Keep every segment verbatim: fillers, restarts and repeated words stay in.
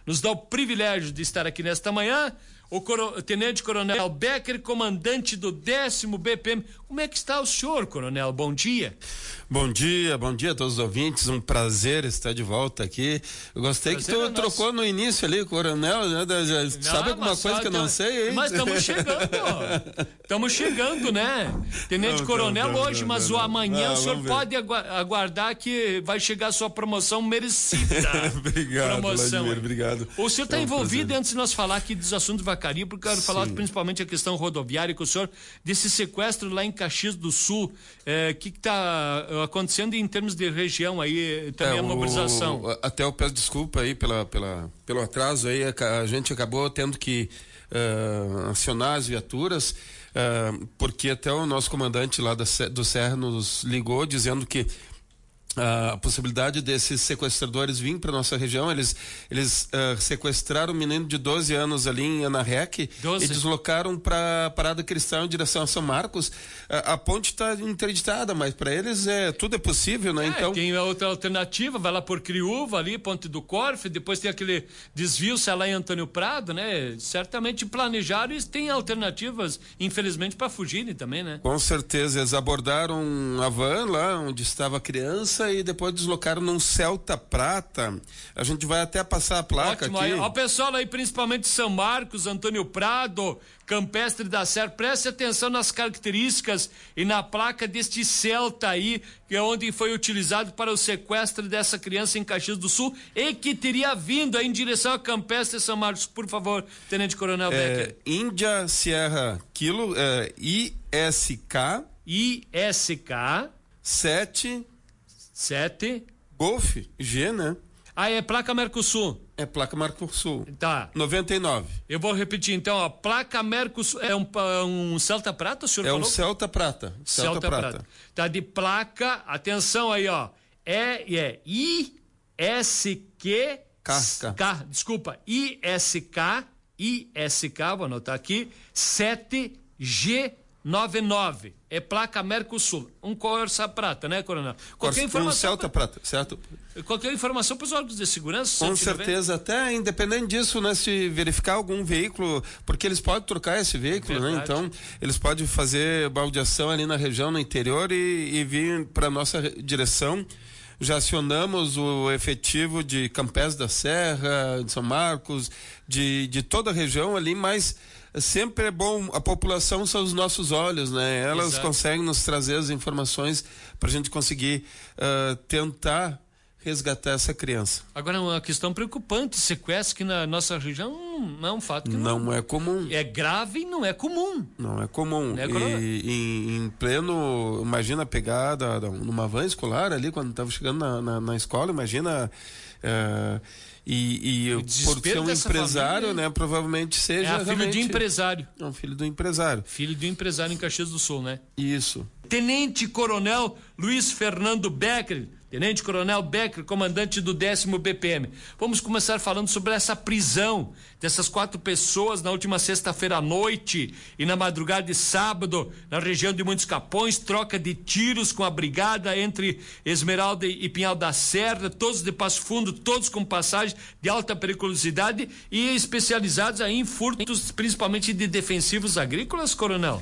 nos dá o privilégio de estar aqui nesta manhã. O, coro, o Tenente Coronel Becker, comandante do décimo B P M. Como é que está o senhor, Coronel? Bom dia. Bom dia, bom dia a todos os ouvintes. Um prazer estar de volta aqui. Eu gostei prazer que tu é trocou no início ali, Coronel, né? Não, sabe alguma coisa que eu não sei, hein? Mas estamos chegando, estamos chegando, né? Tenente não, Coronel não, hoje, não, mas não, o amanhã não, o senhor pode aguardar que vai chegar a sua promoção merecida. Obrigado, promoção. Vladimir, obrigado. O senhor está é um envolvido, prazer. Antes de nós falar aqui dos assuntos vacaria, porque eu quero Sim. falar principalmente a questão rodoviária com o senhor, desse sequestro lá em Caxias do Sul, o é, que está acontecendo em termos de região aí, também é, a mobilização. O, até eu peço desculpa aí pela, pela, pelo atraso aí, a, a gente acabou tendo que uh, acionar as viaturas, uh, porque até o nosso comandante lá da, do Serra nos ligou dizendo que a possibilidade desses sequestradores virem para nossa região. Eles eles uh, sequestraram um menino de doze anos ali em Anarrec e deslocaram para Parada Cristã em direção a São Marcos. Uh, a ponte está interditada, mas para eles é tudo é possível, né? É, então tem outra alternativa, vai lá por Criúva ali, Ponte do Corfe, depois tem aquele desvio, sei lá, em Antônio Prado, né? Certamente planejaram e tem alternativas, infelizmente, para fugirem também, né? Com certeza, eles abordaram a van lá onde estava a criança e depois deslocaram num Celta Prata. A gente vai até passar a placa Ótimo, aqui. Aí, ó, pessoal aí, principalmente São Marcos, Antônio Prado, Campestre da Serra, preste atenção nas características e na placa deste Celta aí, que é onde foi utilizado para o sequestro dessa criança em Caxias do Sul e que teria vindo aí em direção a Campestre e São Marcos. Por favor, Tenente Coronel é, Becker. Índia Sierra Kilo, é, I S K I S K sete Sete. Golf, G, né? Ah, é placa Mercosul. É placa Mercosul. Tá. noventa e nove. Eu vou repetir então, a placa Mercosul é um, um Celta Prata, o senhor é falou? É um Celta Prata. Celta, Celta Prata. Prata. Tá de placa, atenção aí, ó. É, é I S Q K, K. K, desculpa, I S K, I S K, vou anotar aqui, sete G noventa e nove. É placa Mercosul. Um Corsa Prata, né, Coronel? Qualquer informação. Um Celta pra... Prata, certo? Qualquer informação para os órgãos de segurança? Com certeza, até independente disso, né, se verificar algum veículo, porque eles podem trocar esse veículo, né? Então, eles podem fazer baldeação ali na região, no interior e, e vir para nossa direção. Já acionamos o efetivo de Campés da Serra, de São Marcos, de, de toda a região ali, mas sempre é bom, a população são os nossos olhos, né? Elas Exato. Conseguem nos trazer as informações para a gente conseguir uh, tentar resgatar essa criança. Agora, uma questão preocupante, sequestro que na nossa região não é um fato que não, não é comum. É grave e não é comum. Não é comum. Não é e em, em pleno, imagina a pegada numa van escolar ali, quando estava chegando na, na, na escola, imagina... Uh, e, e por ser um empresário, família, né, provavelmente seja é filho de empresário. É um filho do empresário. Filho de empresário em Caxias do Sul, né? Isso. Tenente Coronel Luiz Fernando Becker, Tenente Coronel Becker, comandante do décimo B P M. Vamos começar falando sobre essa prisão dessas quatro pessoas na última sexta-feira à noite e na madrugada de sábado, na região de Muitos Capões, troca de tiros com a brigada entre Esmeralda e Pinhal da Serra, todos de Passo Fundo, todos com passagem de alta periculosidade e especializados aí em furtos, principalmente de defensivos agrícolas, Coronel?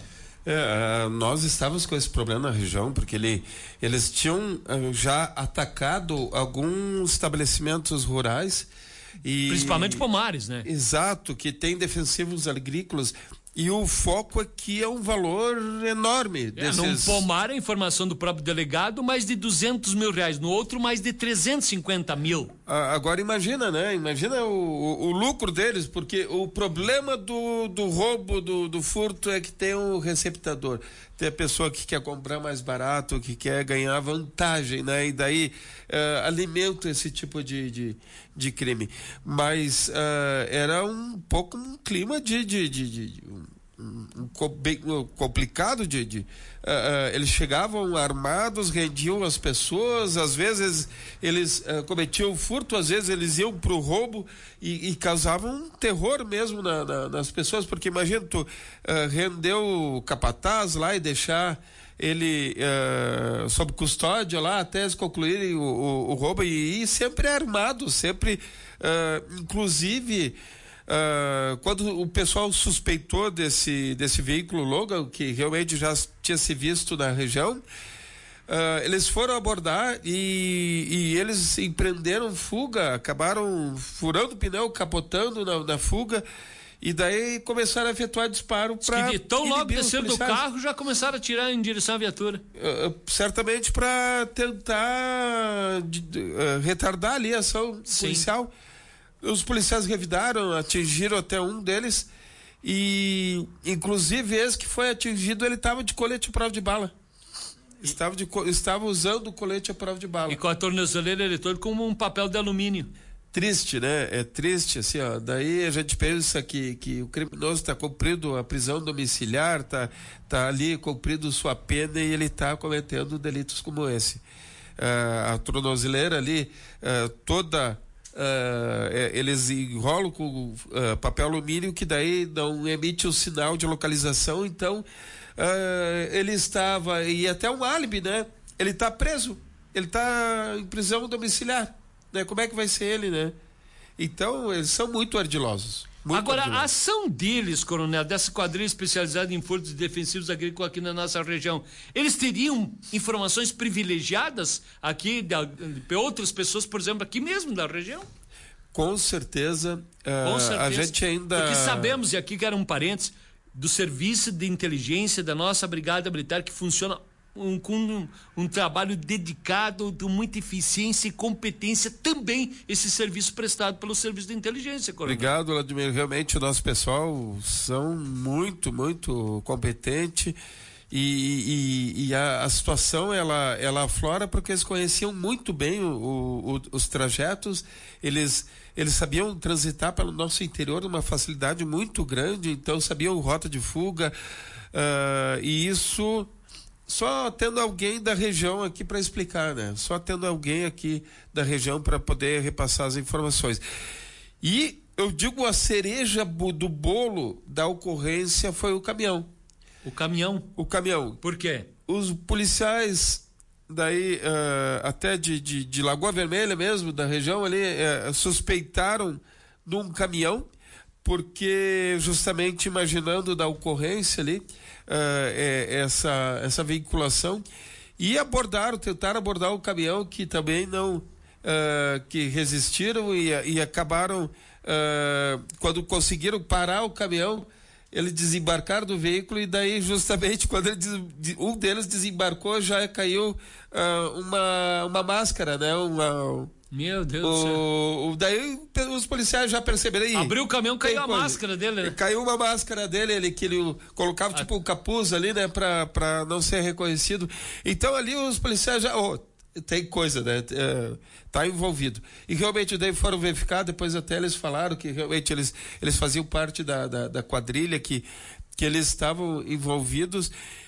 É, nós estávamos com esse problema na região porque ele, eles tinham já atacado alguns estabelecimentos rurais e principalmente pomares, né? Exato, que tem defensivos agrícolas. E o foco aqui é um valor enorme. É, desses... Num pomar, a informação do próprio delegado, mais de duzentos mil reais. No outro, mais de trezentos e cinquenta mil. Ah, agora imagina, né? Imagina o, o, o lucro deles, porque o problema do, do roubo, do, do furto é que tem o receptador. Tem a pessoa que quer comprar mais barato, que quer ganhar vantagem, né? E daí uh, alimenta esse tipo de, de, de crime. Mas uh, era um pouco um clima de, de, de, de, de um, um, um complicado de, de uh, uh, eles chegavam armados, rendiam as pessoas, às vezes eles uh, cometiam furto, às vezes eles iam pro roubo e, e causavam um terror mesmo na, na, nas pessoas, porque imagina tu uh, render o capataz lá e deixar ele uh, sob custódia lá até eles concluírem o, o, o roubo e, e sempre armado, sempre, uh, inclusive uh, quando o pessoal suspeitou desse, desse veículo Logan, que realmente já tinha se visto na região, uh, eles foram abordar e, e eles empreenderam fuga, acabaram furando o pneu, capotando na, na fuga. E daí começaram a efetuar disparo para. Tão logo desceram do carro, já começaram a atirar em direção à viatura. Uh, uh, certamente para tentar uh, retardar ali a ação Sim. policial. Os policiais revidaram, atingiram até um deles. E, inclusive, esse que foi atingido, ele estava de colete à prova de bala. Estava, de, estava usando o colete à prova de bala. E com a tornozeleira eletrônica como um papel de alumínio. Triste, né? É triste, assim, ó. Daí a gente pensa que, que o criminoso está cumprindo a prisão domiciliar, tá, tá ali cumprindo sua pena e ele está cometendo delitos como esse. Uh, a tornozeleira ali, uh, toda, uh, é, eles enrolam com uh, papel alumínio que daí não emite o sinal de localização, então uh, ele estava, e até um álibi, né? Ele está preso, ele está em prisão domiciliar. Né? Como é que vai ser ele, né? Então, eles são muito ardilosos. Muito Agora, ardilosos. a ação deles, coronel, dessa quadrilha especializada em furtos defensivos agrícolas aqui na nossa região, eles teriam informações privilegiadas aqui de, de outras pessoas, por exemplo, aqui mesmo da região? Com certeza. Uh, Com certeza. A gente ainda... Porque sabemos, e aqui quero um parênteses, do serviço de inteligência da nossa Brigada Militar, que funciona Um, com um, um trabalho dedicado, de muita eficiência e competência, também esse serviço prestado pelo serviço de inteligência, coronel. Obrigado, Vladimir. Realmente o nosso pessoal são muito, muito competente e, e, e a, a situação ela, ela aflora porque eles conheciam muito bem o, o, os trajetos, eles, eles sabiam transitar pelo nosso interior numa facilidade muito grande, então sabiam rota de fuga, uh, e isso só tendo alguém da região aqui para explicar, né? Só tendo alguém aqui da região para poder repassar as informações. E eu digo, a cereja do bolo da ocorrência foi o caminhão. O caminhão? O caminhão. Por quê? Os policiais daí, uh, até de, de, de Lagoa Vermelha mesmo, da região ali, uh, suspeitaram de um caminhão, porque justamente imaginando da ocorrência ali, uh, é, essa, essa veiculação, e abordaram, tentaram abordar o caminhão, que também não, uh, que resistiram e, e acabaram, uh, quando conseguiram parar o caminhão, eles desembarcaram do veículo e daí justamente quando ele, um deles desembarcou, já caiu uh, uma, uma máscara, né? Uma, Meu Deus do o, céu. O, daí os policiais já perceberam aí. Abriu o caminhão, caiu a máscara dele, né? Caiu uma máscara dele, ele, que ele colocava a... tipo um capuz ali, né? Pra, pra não ser reconhecido. Então ali os policiais já... Oh, tem coisa, né? É, tá envolvido. E realmente daí foram verificar, depois até eles falaram que realmente eles, eles faziam parte da, da, da quadrilha, que, que eles estavam envolvidos,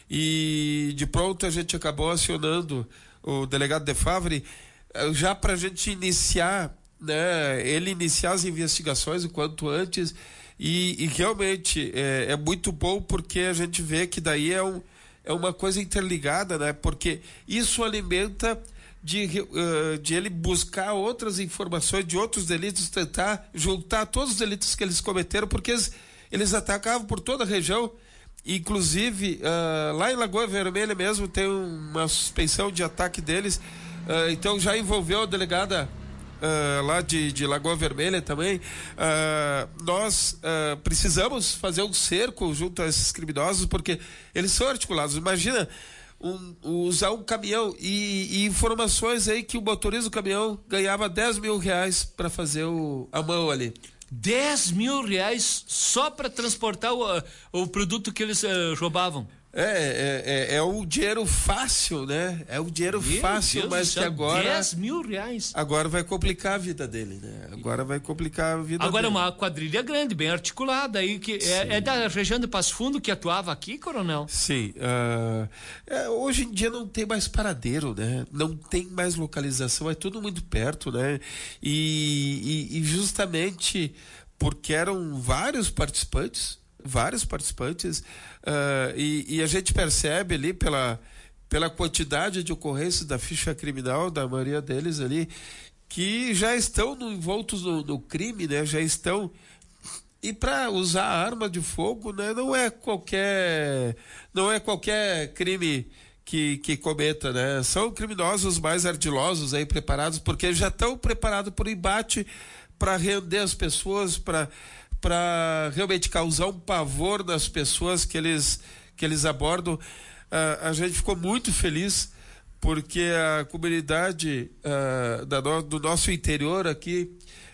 e de pronto a gente acabou acionando o delegado de Favre já para a gente iniciar, né? Ele iniciar as investigações o quanto antes, e, e realmente é, é muito bom porque a gente vê que daí é, um, é uma coisa interligada, né? Porque isso alimenta De, uh, de ele buscar outras informações de outros delitos, tentar juntar todos os delitos que eles cometeram, porque eles, eles atacavam por toda a região, inclusive uh, lá em Lagoa Vermelha mesmo tem uma suspeição de ataque deles, uh, então já envolveu a delegada uh, lá de, de Lagoa Vermelha também. Uh, nós uh, precisamos fazer um cerco junto a esses criminosos, porque eles são articulados. Imagina Um, usar um caminhão e, e informações aí que o motorista do caminhão ganhava dez mil reais para fazer o, a mão ali. dez mil reais só para transportar o, o produto que eles uh, roubavam. É, é, é, é um dinheiro fácil, né? É um dinheiro Meu fácil, Deus mas que agora... dez mil reais. Agora vai complicar a vida dele, né? Agora vai complicar a vida agora dele. Agora é uma quadrilha grande, bem articulada, aí que é, é da região de Passo Fundo que atuava aqui, coronel? Sim. Uh, é, hoje em dia não tem mais paradeiro, né? Não tem mais localização, é tudo muito perto, né? E, e, e justamente porque eram vários participantes, vários participantes, uh, e, e a gente percebe ali pela, pela quantidade de ocorrências da ficha criminal, da maioria deles ali, que já estão no, envoltos no, no crime, né? Já estão... E para usar arma de fogo, né? Não é qualquer, não é qualquer crime que, que cometa, né? São criminosos mais ardilosos aí, preparados, porque já estão preparados para o embate, para render as pessoas, para para realmente causar um pavor nas pessoas que eles, que eles abordam. Uh, a gente ficou muito feliz porque a comunidade uh, da no, do nosso interior aqui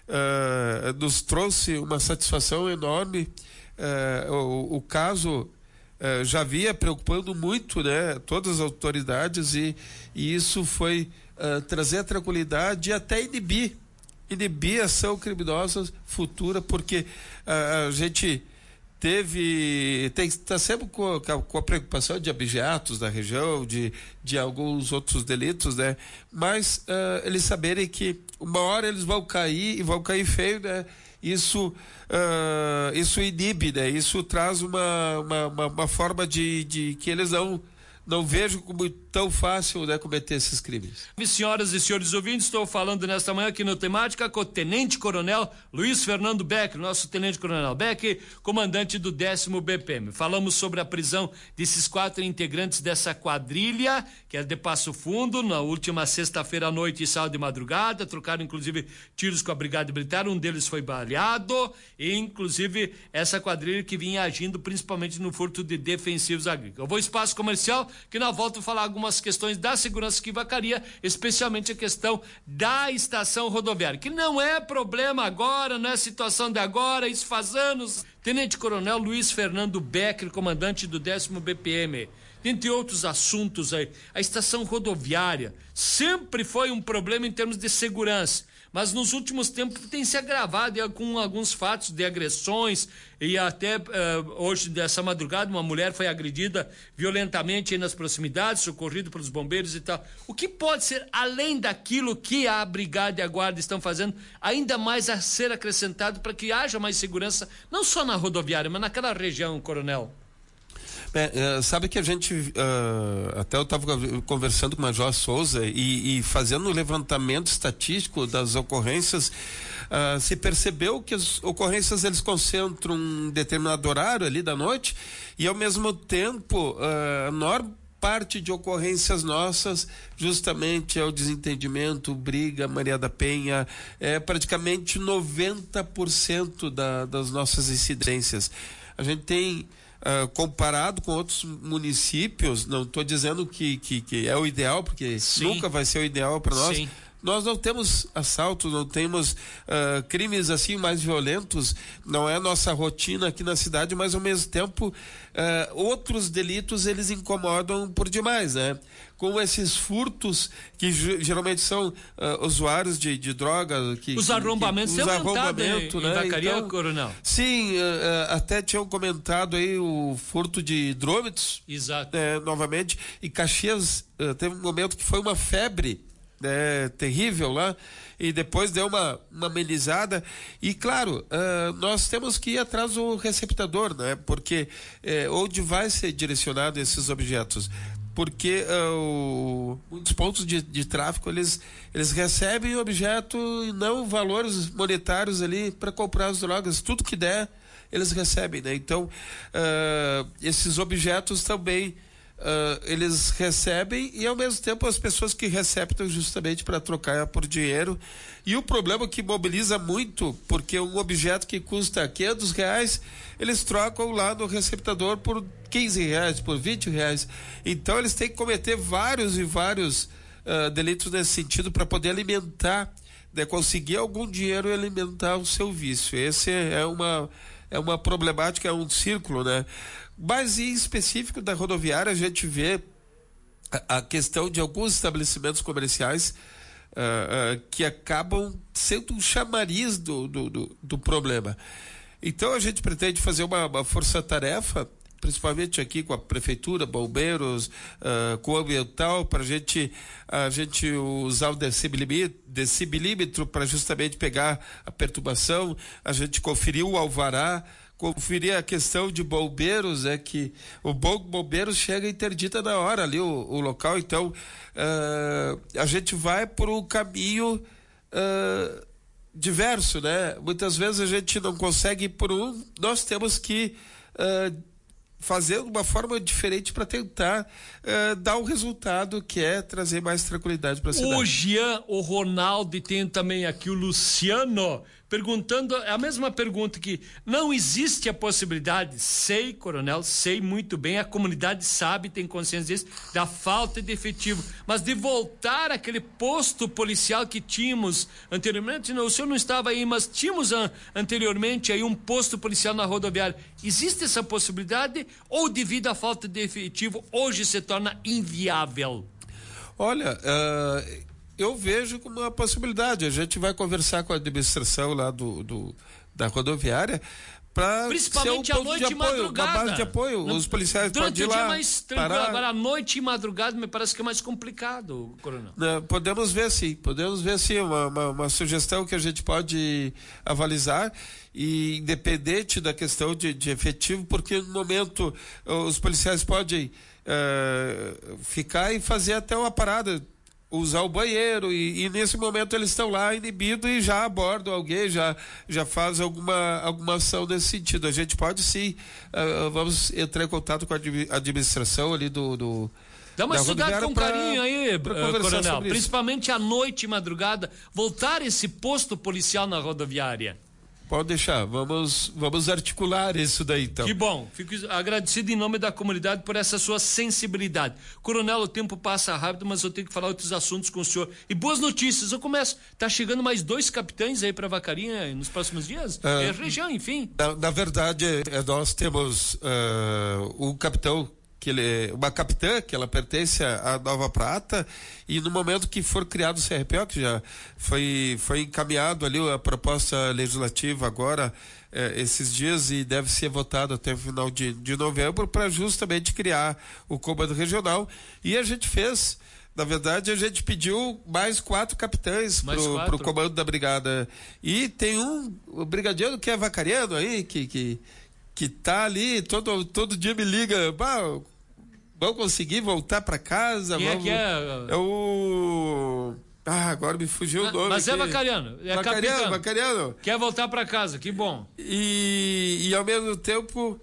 uh, nos trouxe uma satisfação enorme. Uh, o, o caso uh, já vinha preocupando muito, né, todas as autoridades, e, e isso foi uh, trazer a tranquilidade e até inibir inibir a ação criminosa futura, porque uh, a gente teve está sempre com, com a preocupação de abigeatos da região, de, de alguns outros delitos, né? Mas uh, eles saberem que uma hora eles vão cair e vão cair feio, né? Isso uh, isso inibe, né? Isso traz uma, uma, uma, uma forma de, de que eles não não vejo como tão fácil, né, cometer esses crimes. Senhoras e senhores ouvintes, estou falando nesta manhã aqui no Temática com o Tenente Coronel Luiz Fernando Beck, nosso Tenente Coronel Beck, comandante do décimo B P M. Falamos sobre a prisão desses quatro integrantes dessa quadrilha, que é de Passo Fundo, na última sexta-feira à noite e sábado de madrugada, trocaram inclusive tiros com a Brigada Militar, um deles foi baleado, e inclusive essa quadrilha que vinha agindo principalmente no furto de defensivos agrícolas. Eu vou ao espaço comercial, que na volta eu falar algumas questões da segurança que vacaria, especialmente a questão da estação rodoviária, que não é problema agora, não é situação de agora, isso faz anos. Tenente Coronel Luiz Fernando Becker, comandante do décimo B P M. Dentre outros assuntos aí, a estação rodoviária sempre foi um problema em termos de segurança, mas nos últimos tempos tem se agravado com alguns fatos de agressões, e até uh, hoje, dessa madrugada, uma mulher foi agredida violentamente aí nas proximidades, socorrida pelos bombeiros e tal. O que pode ser, além daquilo que a Brigada e a Guarda estão fazendo, ainda mais a ser acrescentado para que haja mais segurança, não só na rodoviária, mas naquela região, Coronel? É, é, sabe que a gente, uh, até eu estava conversando com o Major Souza e, e fazendo um levantamento estatístico das ocorrências, uh, se percebeu que as ocorrências eles concentram um determinado horário ali da noite, e ao mesmo tempo uh, a maior parte de ocorrências nossas justamente é o desentendimento, briga, Maria da Penha, é praticamente noventa por cento da, das nossas incidências. A gente tem Uh, comparado com outros municípios, não estou dizendo que, que, que é o ideal, porque Sim. nunca vai ser o ideal para nós. Sim. Nós não temos assaltos, não temos uh, crimes assim mais violentos, não é a nossa rotina aqui na cidade, mas ao mesmo tempo uh, outros delitos eles incomodam por demais, né? Com esses furtos que geralmente são uh, usuários de, de droga. Que, os arrombamentos, que, que, os arrombamentos, em, né? em Vacaria, então, Coronel? Sim, uh, até tinham comentado aí o furto de hidrômetros. Exato. Uh, novamente, e Caxias uh, teve um momento que foi uma febre, né, terrível lá, e depois deu uma, uma amenizada, e claro, uh, nós temos que ir atrás do receptador, né, porque uh, onde vai ser direcionado esses objetos, porque uh, muitos pontos de, de tráfico eles, eles recebem o objeto e não valores monetários ali para comprar as drogas, tudo que der eles recebem, né, então uh, esses objetos também Uh, eles recebem, e ao mesmo tempo as pessoas que receptam justamente para trocar por dinheiro. E o problema que mobiliza muito, porque um objeto que custa quinhentos reais, eles trocam lá no receptador por quinze reais, por vinte reais. Então eles têm que cometer vários e vários uh, delitos nesse sentido para poder alimentar, né, conseguir algum dinheiro e alimentar o seu vício. Esse é uma, é uma problemática, é um círculo, né? Mas em específico da rodoviária a gente vê a, a questão de alguns estabelecimentos comerciais uh, uh, que acabam sendo um chamariz do, do, do, do problema. Então a gente pretende fazer uma, uma força-tarefa, principalmente aqui com a prefeitura, bombeiros, uh, com o ambiental, para gente, a gente usar o decibilímetro para justamente pegar a perturbação, a gente conferir o alvará, conferir a questão de bombeiros, é que o bom bombeiro chega e interdita na hora ali o, o local, então uh, a gente vai por um caminho uh, diverso, né? Muitas vezes a gente não consegue ir por um, nós temos que uh, fazer de uma forma diferente para tentar uh, dar um resultado que é trazer mais tranquilidade para a cidade. O Jean, o Ronaldo e tem também aqui o Luciano perguntando a mesma pergunta, que não existe a possibilidade, sei, coronel, sei muito bem, a comunidade sabe, tem consciência disso, da falta de efetivo, mas de voltar àquele posto policial que tínhamos anteriormente, não, o senhor não estava aí, mas tínhamos an, anteriormente aí um posto policial na rodoviária. Existe essa possibilidade ou devido à falta de efetivo hoje se torna inviável? Olha, uh... eu vejo como uma possibilidade. A gente vai conversar com a administração lá do, do da rodoviária para principalmente ser um à noite de e apoio, madrugada. Uma base de apoio. Não, os policiais podem ir lá. Durante o dia mais tranquilo. Parar. Agora à noite e madrugada me parece que é mais complicado, coronel. Não, podemos ver sim, podemos ver sim, uma, uma, uma sugestão que a gente pode avalizar, e independente da questão de, de efetivo, porque no momento os policiais podem uh, ficar e fazer até uma parada, usar o banheiro, e, e nesse momento eles estão lá inibidos e já abordam alguém, já, já faz alguma, alguma ação nesse sentido. A gente pode sim, uh, vamos entrar em contato com a administração ali do... do Dá uma estudada com pra, carinho aí, coronel, principalmente à noite e madrugada, voltar esse posto policial na rodoviária. Pode deixar, vamos, vamos articular isso daí então. Que bom, fico agradecido em nome da comunidade por essa sua sensibilidade. Coronel, o tempo passa rápido, mas eu tenho que falar outros assuntos com o senhor. E boas notícias, eu começo, tá chegando mais dois capitães aí para Vacaria nos próximos dias? Ah, é região, enfim. Na, na verdade, nós temos uh, um capitão, que ele, uma capitã, que ela pertence à Nova Prata, e no momento que for criado o C R P O, que já foi, foi encaminhado ali a proposta legislativa agora, eh, esses dias, e deve ser votado até o final de, de novembro, para justamente criar o comando regional, e a gente fez, na verdade a gente pediu mais quatro capitães para o comando da brigada, e tem um o brigadeiro que é vacariano aí, que, que, que tá ali, todo, todo dia me liga, bah, vamos conseguir voltar para casa. Quem vamos... é que é? É o... Ah, agora me fugiu o nome. Mas aqui. é vacariano. É vacariano, vacariano. Quer voltar para casa, que bom. E, e ao mesmo tempo,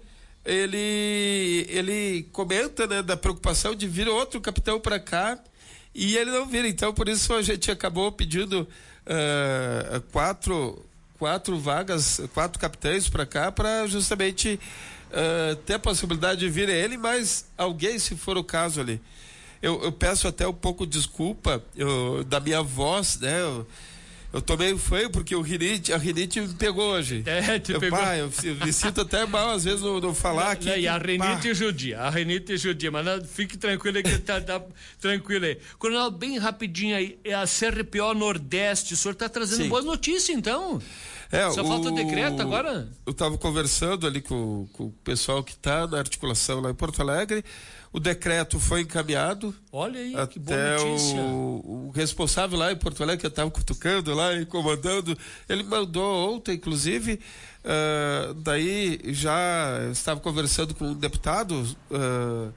ele, ele comenta, né, da preocupação de vir outro capitão para cá, e ele não vira. Então, por isso a gente acabou pedindo uh, quatro, quatro vagas, quatro capitães para cá, para justamente... Uh, ter a possibilidade de vir ele, mas alguém, se for o caso ali. Eu, eu peço até um pouco de desculpa eu, da minha voz, né? Eu, eu tô meio feio porque o rinite, a rinite me pegou hoje. É, te eu, pegou. Pá, eu, eu me sinto até mal às vezes no, no falar aqui. Não, e a rinite pá. judia, a rinite judia, mas não, fique tranquilo aí que tá, tá tranquilo aí. Coronel, bem rapidinho aí, é a C R P O Nordeste, o senhor tá trazendo Sim. boas notícias então? É, Só o, falta o decreto agora? Eu estava conversando ali com, com o pessoal que está na articulação lá em Porto Alegre. O decreto foi encaminhado. Olha aí, até que boa notícia. O, o responsável lá em Porto Alegre, que eu estava cutucando lá e comandando, ele mandou ontem, inclusive. Uh, daí já estava conversando com um deputado uh,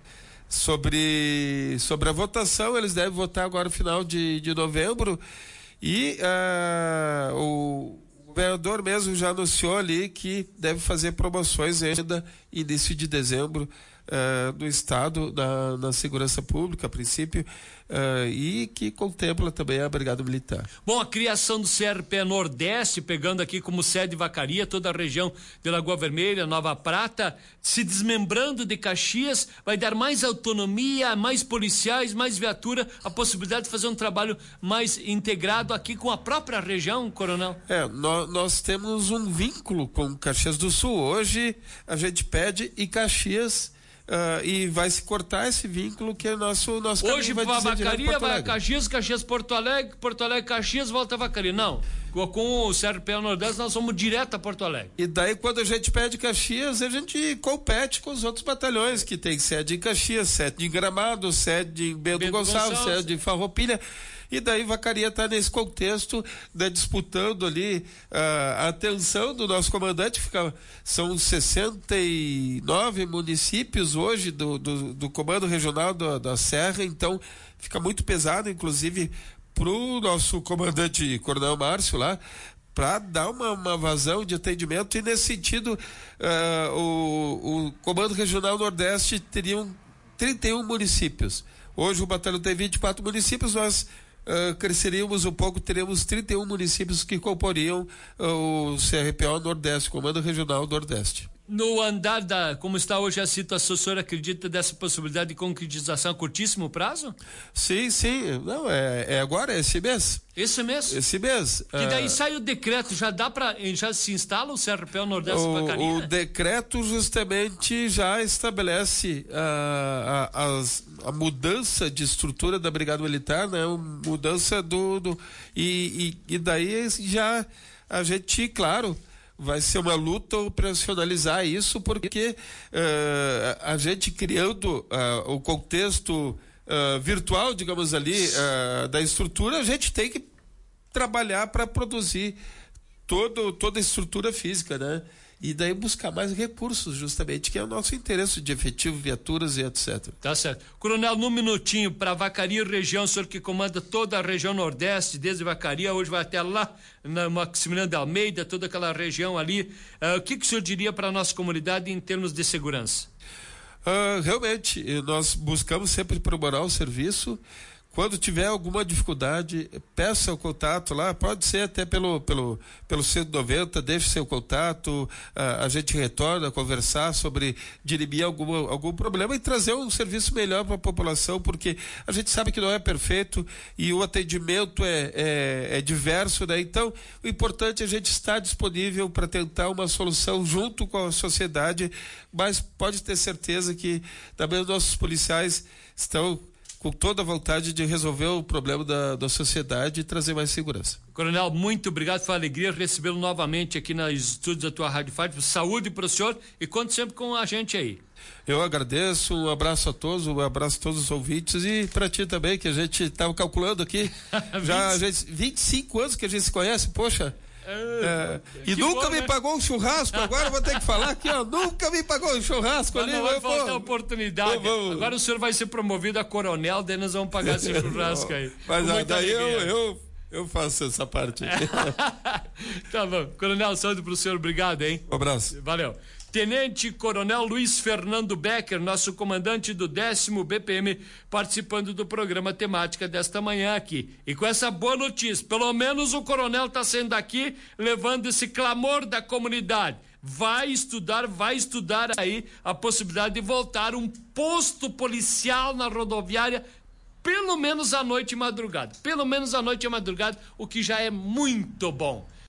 sobre, sobre a votação. Eles devem votar agora no final de, de novembro. E uh, o. O governador mesmo já anunciou ali que deve fazer promoções ainda início de dezembro uh, no estado, na, na segurança pública, a princípio, uh, e que contempla também a Brigada Militar. Bom, a criação do C R P Nordeste, pegando aqui como sede Vacaria, toda a região de Lagoa Vermelha, Nova Prata, se desmembrando de Caxias, vai dar mais autonomia, mais policiais, mais viatura, a possibilidade de fazer um trabalho mais integrado aqui com a própria região, coronel? É, nós, nós temos um vínculo com Caxias do Sul. Hoje a gente pede e Caxias Uh, e vai se cortar esse vínculo que é nosso nosso hoje vai para dizer Vacaria, vai a Caxias, Caxias Porto Alegre, Porto Alegre Caxias, volta a Vacaria, não. com o C R P O Nordeste nós vamos direto a Porto Alegre. E daí quando a gente pede Caxias, a gente compete com os outros batalhões que tem sede em Caxias, sede em Gramado, sede em Bento, Bento Gonçalves, Gonçalves, sede em Farroupilha. E daí Vacaria está nesse contexto, né, disputando ali uh, a atenção do nosso comandante. Fica, são sessenta e nove municípios hoje do, do, do comando regional do, da Serra, então fica muito pesado, inclusive, para o nosso comandante Coronel Márcio lá, para dar uma, uma vazão de atendimento. E nesse sentido, uh, o, o comando regional Nordeste teriam trinta e um municípios. Hoje o batalhão tem vinte e quatro municípios, nós Uh, cresceríamos um pouco, teremos trinta e um municípios que comporiam uh, o C R P O Nordeste, Comando Regional Nordeste. No andar da, como está hoje a situação, o senhor acredita dessa possibilidade de concretização a curtíssimo prazo? Sim, sim, não, é, é agora, é esse mês. Esse mês. Que daí uh, sai o decreto, já dá para, já se instala o C R P O Nordeste Vacaria? O decreto justamente já estabelece uh, a, as, a mudança de estrutura da Brigada Militar, né? Mudança do, do e, e, e daí já a gente, claro, vai ser uma luta operacionalizar isso, porque uh, a gente criando uh, o contexto uh, virtual, digamos ali, uh, da estrutura, a gente tem que trabalhar para produzir todo, toda a estrutura física, né? E daí buscar mais recursos, justamente, que é o nosso interesse de efetivo, viaturas e etcétera. Tá certo. Coronel, num minutinho, para Vacaria e região, o senhor que comanda toda a região Nordeste, desde Vacaria, hoje vai até lá, na Maximiliano de Almeida, toda aquela região ali. Uh, o que, que o senhor diria para a nossa comunidade em termos de segurança? Uh, realmente, nós buscamos sempre aprimorar o serviço. Quando tiver alguma dificuldade, peça o contato lá, pode ser até pelo, pelo, pelo cento e noventa, deixe seu contato, a, a gente retorna a conversar sobre dirimir alguma, algum problema e trazer um serviço melhor para a população, porque a gente sabe que não é perfeito e o atendimento é, é, é diverso, né? Então, o importante é a gente estar disponível para tentar uma solução junto com a sociedade, mas pode ter certeza que também os nossos policiais estão com toda a vontade de resolver o problema da, da sociedade e trazer mais segurança. Coronel, muito obrigado, foi uma alegria recebê-lo novamente aqui nos estúdios da tua Rádio Fátima. Saúde para o senhor e conte sempre com a gente aí. Eu agradeço, um abraço a todos, um abraço a todos os ouvintes e para ti também, que a gente estava calculando aqui, já a gente, vinte e cinco anos que a gente se conhece, poxa. É, e nunca bom, me né? pagou um churrasco, agora eu vou ter que falar aqui, ó, nunca me pagou um churrasco. Mas ali. Não vai eu, faltar pô, oportunidade. Vamos. Agora o senhor vai ser promovido a coronel, daí nós vamos pagar esse churrasco aí. Mas ah, daí eu, eu, eu faço essa parte. Tá bom. Coronel, saúde pro senhor, obrigado, hein? Um abraço. Valeu. Tenente Coronel Luiz Fernando Becker, nosso comandante do décimo B P M, participando do programa temática desta manhã aqui. E com essa boa notícia, pelo menos o coronel está saindo daqui levando esse clamor da comunidade. Vai estudar, vai estudar aí a possibilidade de voltar um posto policial na rodoviária, pelo menos à noite e madrugada. Pelo menos à noite e madrugada, o que já é muito bom.